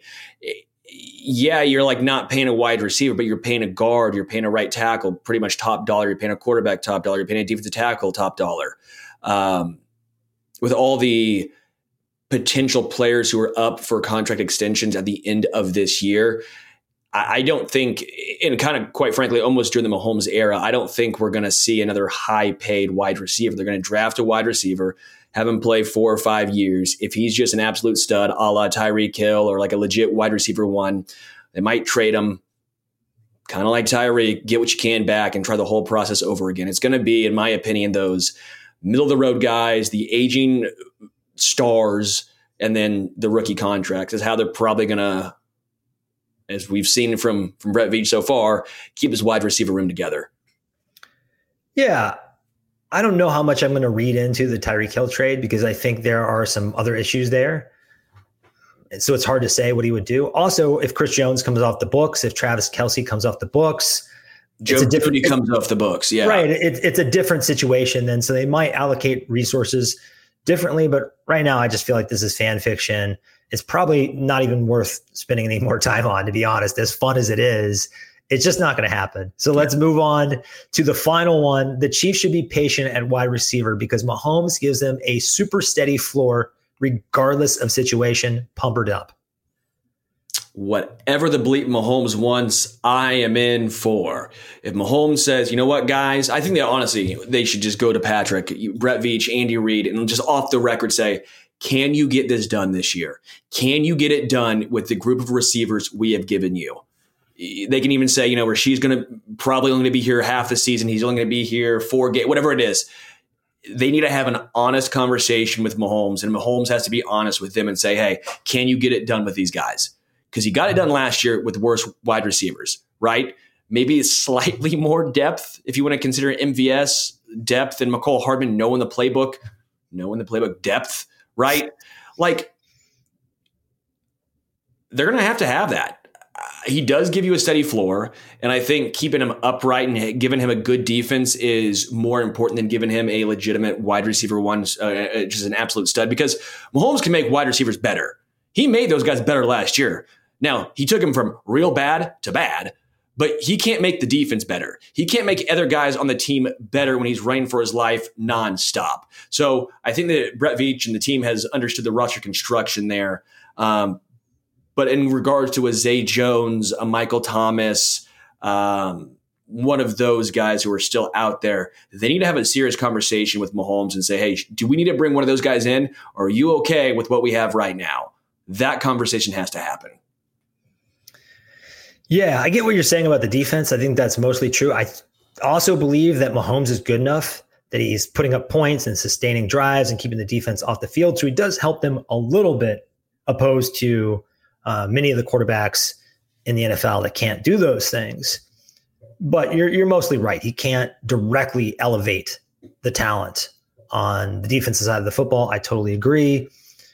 Yeah, you're like not paying a wide receiver, but you're paying a guard, you're paying a right tackle, pretty much top dollar. You're paying a quarterback top dollar. You're paying a defensive tackle top dollar. Um, with all the potential players who are up for contract extensions at the end of this year, I don't think, and kind of quite frankly, almost during the Mahomes era, I don't think we're going to see another high-paid wide receiver. They're going to draft a wide receiver, have him play four or five years. If he's just an absolute stud, a la Tyreek Hill or like a legit wide receiver one, they might trade him, kind of like Tyreek, get what you can back and try the whole process over again. It's going to be, in my opinion, those middle of the road guys, the aging stars, and then the rookie contracts is how they're probably going to, as we've seen from, from Brett Veach so far, keep his wide receiver room together. Yeah. I don't know how much I'm going to read into the Tyreek Hill trade because I think there are some other issues there. And so it's hard to say what he would do. Also, if Chris Jones comes off the books, if Travis Kelce comes off the books, Joe it's a different, He comes off the books. Yeah. Right. It, it's a different situation then. So they might allocate resources differently. But right now, I just feel like this is fan fiction. It's probably not even worth spending any more time on, to be honest, as fun as it is. It's just not going to happen. So let's move on to the final one. The Chiefs should be patient at wide receiver because Mahomes gives them a super steady floor regardless of situation. Pump or dump. Whatever the bleep Mahomes wants, I am in for. If Mahomes says, you know what, guys, I think that honestly, they should just go to Patrick, Brett Veach, Andy Reid, and just off the record say, can you get this done this year? Can you get it done with the group of receivers we have given you? They can even say, you know, Rasheed's going to probably only be here half the season. He's only going to be here four games, whatever it is. They need to have an honest conversation with Mahomes, and Mahomes has to be honest with them and say, hey, can you get it done with these guys? Because he got it done last year with worse wide receivers, right? Maybe slightly more depth if you want to consider M V S depth and McCole Hardman knowing the playbook, knowing the playbook depth, right? Like, they're going to have to have that. He does give you a steady floor, and I think keeping him upright and giving him a good defense is more important than giving him a legitimate wide receiver one, uh, just an absolute stud, because Mahomes can make wide receivers better. He made those guys better last year. Now, he took him from real bad to bad, but he can't make the defense better. He can't make other guys on the team better when he's running for his life nonstop. So I think that Brett Veach and the team has understood the roster construction there. Um, But in regards to a Zay Jones, a Michael Thomas, um, one of those guys who are still out there, they need to have a serious conversation with Mahomes and say, hey, do we need to bring one of those guys in? Or are you okay with what we have right now? That conversation has to happen. Yeah, I get what you're saying about the defense. I think that's mostly true. I also believe that Mahomes is good enough that he's putting up points and sustaining drives and keeping the defense off the field. So he does help them a little bit, opposed to Uh, many of the quarterbacks in the N F L that can't do those things. But you're you're mostly right. He can't directly elevate the talent on the defensive side of the football. I totally agree.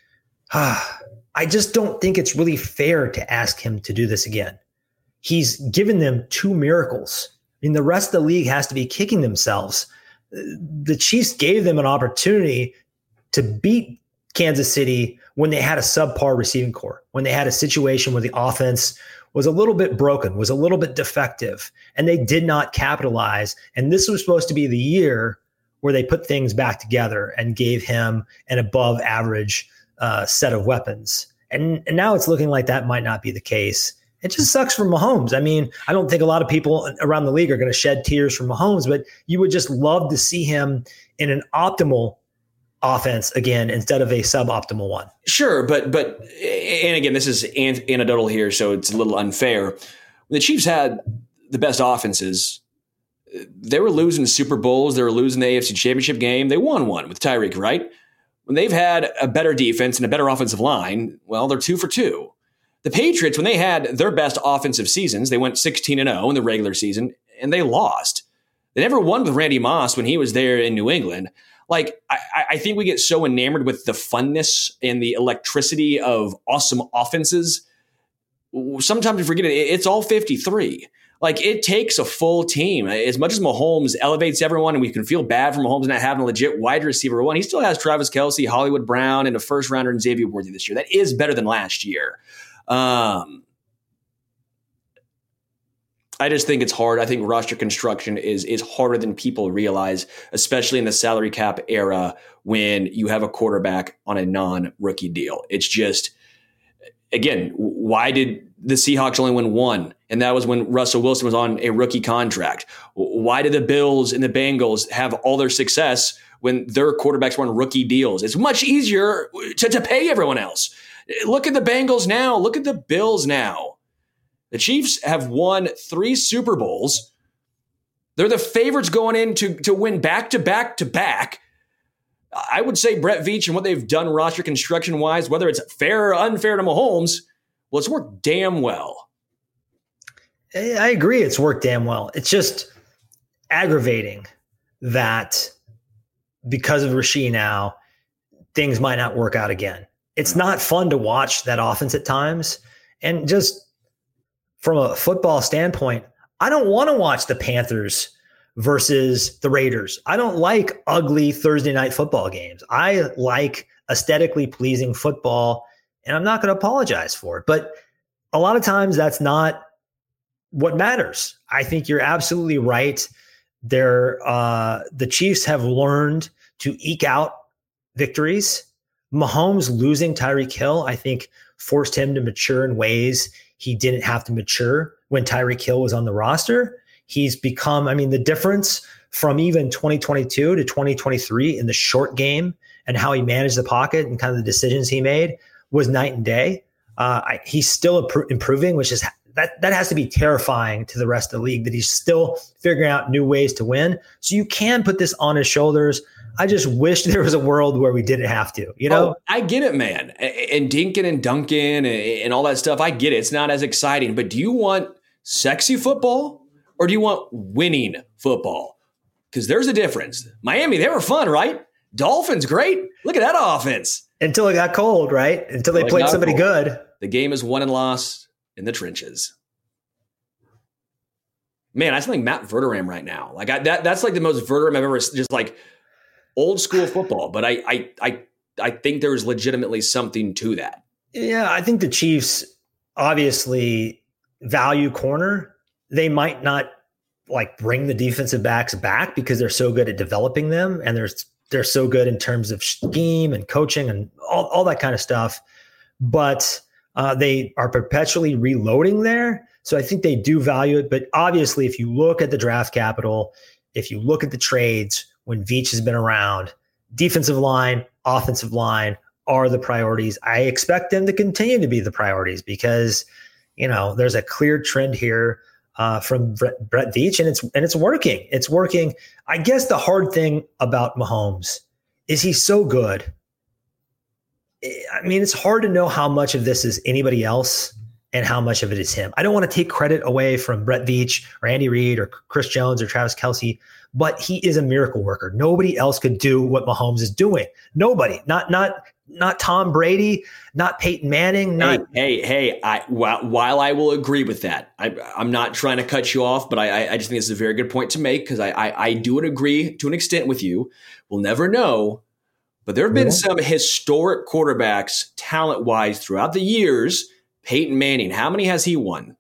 I just don't think it's really fair to ask him to do this again. He's given them two miracles. I mean, the rest of the league has to be kicking themselves. The Chiefs gave them an opportunity to beat Kansas City when they had a subpar receiving core, when they had a situation where the offense was a little bit broken, was a little bit defective, and they did not capitalize. And this was supposed to be the year where they put things back together and gave him an above average uh, set of weapons. And, and now it's looking like that might not be the case. It just sucks for Mahomes. I mean, I don't think a lot of people around the league are going to shed tears for Mahomes, but you would just love to see him in an optimal offense again instead of a suboptimal one. Sure, but but and again, this is anecdotal here, so it's a little unfair. When the Chiefs had the best offenses, they were losing Super Bowls, they were losing the A F C Championship game. They won one with Tyreek, right? When they've had a better defense and a better offensive line, well, they're two for two. The Patriots, when they had their best offensive seasons, they went sixteen and oh in the regular season, and they lost. They never won with Randy Moss when he was there in New England. Like, I, I think we get so enamored with the funness and the electricity of awesome offenses. Sometimes we forget it. It's all fifty-three. Like, it takes a full team. As much as Mahomes elevates everyone, and we can feel bad for Mahomes not having a legit wide receiver one, he still has Travis Kelce, Hollywood Brown, and a first rounder in Xavier Worthy this year. That is better than last year. Um, I just think it's hard. I think roster construction is is harder than people realize, especially in the salary cap era when you have a quarterback on a non-rookie deal. It's just, again, why did the Seahawks only win one? And that was when Russell Wilson was on a rookie contract. Why did the Bills and the Bengals have all their success when their quarterbacks were on rookie deals? It's much easier to, to pay everyone else. Look at the Bengals now. Look at the Bills now. The Chiefs have won three Super Bowls. They're the favorites going in to, to win back-to-back-to-back. I would say Brett Veach and what they've done roster construction wise, whether it's fair or unfair to Mahomes, well, it's worked damn well. I agree. It's worked damn well. It's just aggravating that because of Rasheed now, things might not work out again. It's not fun to watch that offense at times. And just from a football standpoint, I don't want to watch the Panthers versus the Raiders. I don't like ugly Thursday night football games. I like aesthetically pleasing football, and I'm not going to apologize for it. But a lot of times that's not what matters. I think you're absolutely right. They're, uh, the Chiefs have learned to eke out victories. Mahomes losing Tyreek Hill, I think, forced him to mature in ways he didn't have to mature when Tyreek Hill was on the roster. He's become, I mean, the difference from even twenty twenty-two to twenty twenty-three in the short game and how he managed the pocket and kind of the decisions he made was night and day. Uh, I, he's still impro- improving, which is that that has to be terrifying to the rest of the league, that he's still figuring out new ways to win. So you can put this on his shoulders. I just wish there was a world where we didn't have to, you know? Oh, I get it, man. And Dinkin and Duncan and all that stuff, I get it. It's not as exciting. But do you want sexy football or do you want winning football? Because there's a difference. Miami, they were fun, right? Dolphins, great. Look at that offense. Until it got cold, right? Until they Until played somebody cold. good. The game is won and lost in the trenches. Man, I sound like Matt Verderame right now. Like I, that, that's like the most Verderame I've ever just like old school football. But I, I, I, I think there's legitimately something to that. Yeah, I think the Chiefs obviously value corner. They might not like bring the defensive backs back because they're so good at developing them, and they're they're so good in terms of scheme and coaching and all, all that kind of stuff. But uh, they are perpetually reloading there. So I think they do value it. But obviously, if you look at the draft capital, if you look at the trades when Veach has been around, defensive line, offensive line are the priorities. I expect them to continue to be the priorities because, you know, there's a clear trend here uh, from Brett, Brett Veach, and it's and it's working. It's working. I guess the hard thing about Mahomes is he's so good. I mean, it's hard to know how much of this is anybody else and how much of it is him. I don't want to take credit away from Brett Veach or Andy Reid or Chris Jones or Travis Kelce, but he is a miracle worker. Nobody else could do what Mahomes is doing. Nobody, not not not Tom Brady, not Peyton Manning. Not hey, hey, hey I, while, while I will agree with that, I, I'm not trying to cut you off, but I, I just think it's a very good point to make because I, I, I do agree to an extent with you. We'll never know, but there have been yeah. some historic quarterbacks talent-wise throughout the years. Peyton Manning, how many has he won?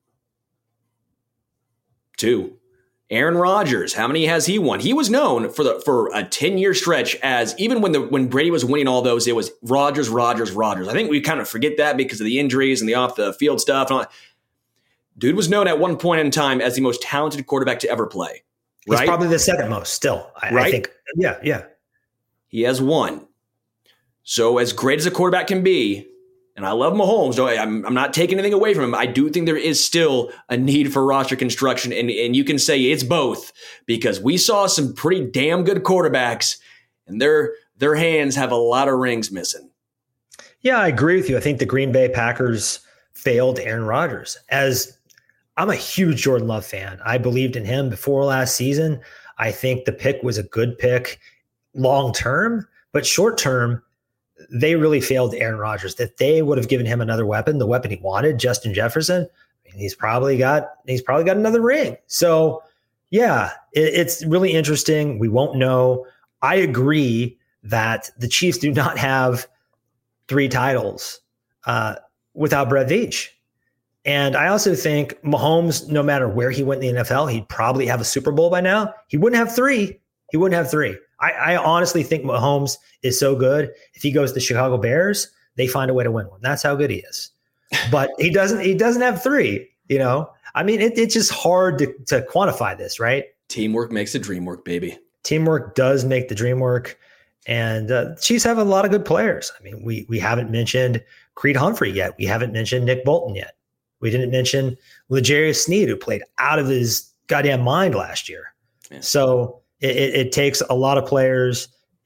Two. Aaron Rodgers, how many has he won? He was known for the for a ten-year stretch as even when the when Brady was winning all those, it was Rodgers, Rodgers, Rodgers. I think we kind of forget that because of the injuries and the off the field stuff. And all that. Dude was known at one point in time as the most talented quarterback to ever play. Right? He's probably the second most still. I, right? I think. Yeah, yeah. He has one. So as great as a quarterback can be, and I love Mahomes, so I'm, I'm not taking anything away from him. I do think there is still a need for roster construction, and, and you can say it's both because we saw some pretty damn good quarterbacks, and their their hands have a lot of rings missing. Yeah, I agree with you. I think the Green Bay Packers failed Aaron Rodgers. As I'm a huge Jordan Love fan. I believed in him before last season. I think the pick was a good pick long term, but short term, they really failed Aaron Rodgers. That they would have given him another weapon, the weapon he wanted, Justin Jefferson. I mean, he's probably got he's probably got another ring. So yeah, it, it's really interesting. We won't know. I agree that the Chiefs do not have three titles uh, without Brett Veach. And I also think Mahomes, no matter where he went in the N F L, he'd probably have a Super Bowl by now. He wouldn't have three. He wouldn't have three. I, I honestly think Mahomes is so good. If he goes to the Chicago Bears, they find a way to win one. That's how good he is. But he doesn't. He doesn't have three. You know, I mean, it, it's just hard to, to quantify this, right? Teamwork makes the dream work, baby. Teamwork does make the dream work, and uh, Chiefs have a lot of good players. I mean, we we haven't mentioned Creed Humphrey yet. We haven't mentioned Nick Bolton yet. We didn't mention L'Jarius Sneed, who played out of his goddamn mind last year. Yeah. So. It, it takes a lot of players,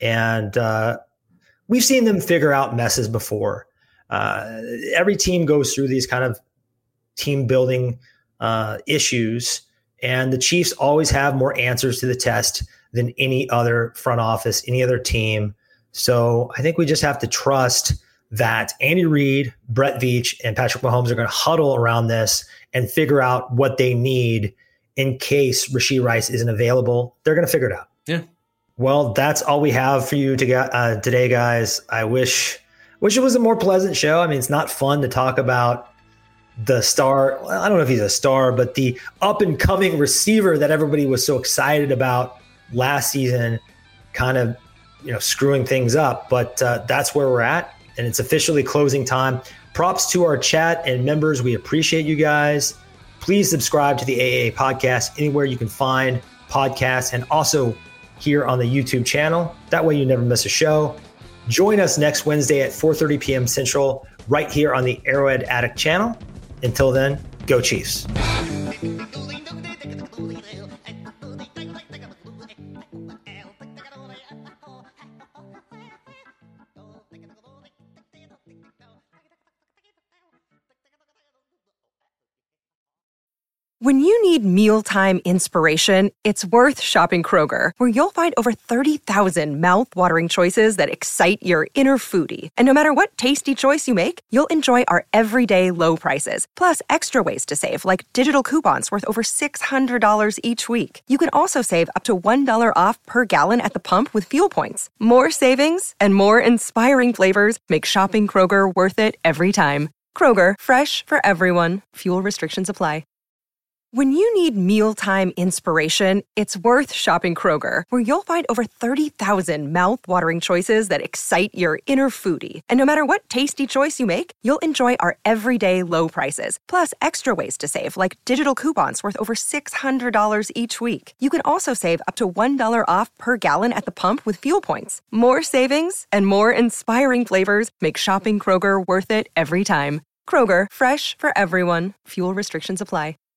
And uh, we've seen them figure out messes before. Uh, every team goes through these kind of team building uh, issues, and the Chiefs always have more answers to the test than any other front office, any other team. So I think we just have to trust that Andy Reid, Brett Veach, and Patrick Mahomes are going to huddle around this and figure out what they need in case Rashee Rice isn't available. They're going to figure it out. Yeah. Well, that's all we have for you to get, uh, today, guys. I wish wish it was a more pleasant show. I mean, it's not fun to talk about the star. I don't know if he's a star, but the up-and-coming receiver that everybody was so excited about last season kind of, you know, screwing things up. But uh, that's where we're at, and it's officially closing time. Props to our chat and members. We appreciate you guys. Please subscribe to the A A podcast anywhere you can find podcasts, and also here on the YouTube channel. That way you never miss a show. Join us next Wednesday at four thirty p.m. Central right here on the Arrowhead Addict channel. Until then, go Chiefs. When you need mealtime inspiration, it's worth shopping Kroger, where you'll find over thirty thousand mouth-watering choices that excite your inner foodie. And no matter what tasty choice you make, you'll enjoy our everyday low prices, plus extra ways to save, like digital coupons worth over six hundred dollars each week. You can also save up to one dollar off per gallon at the pump with fuel points. More savings and more inspiring flavors make shopping Kroger worth it every time. Kroger, fresh for everyone. Fuel restrictions apply. When you need mealtime inspiration, it's worth shopping Kroger, where you'll find over thirty thousand mouth-watering choices that excite your inner foodie. And no matter what tasty choice you make, you'll enjoy our everyday low prices, plus extra ways to save, like digital coupons worth over six hundred dollars each week. You can also save up to one dollar off per gallon at the pump with fuel points. More savings and more inspiring flavors make shopping Kroger worth it every time. Kroger, fresh for everyone. Fuel restrictions apply.